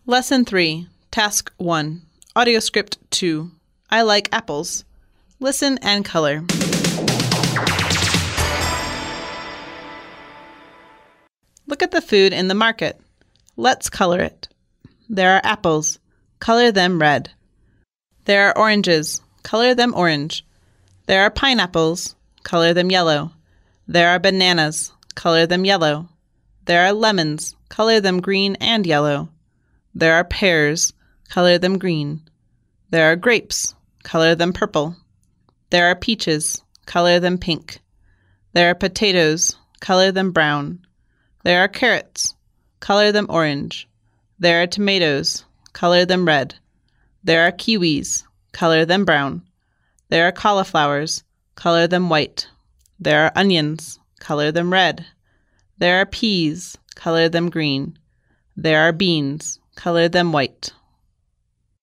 Lesson 3, Task 1, Audio Script 2, I like apples. Listen and color. Look at the food in the market. Let's color it. There are apples. Color them red. There are oranges. Color them orange. There are pineapples. Color them yellow. There are bananas. Color them yellow. There are lemons. Color them green and yellow. There are pears. Color them green. There are grapes. Color them purple. There are peaches. Color them pink. There are potatoes. Color them brown. There are carrots. Color them orange. There are tomatoes. Color them red. There are kiwis. Color them brown. There are cauliflowers. Color them white. There are onions. Color them red. There are peas. Color them green. There are beans. Color them white.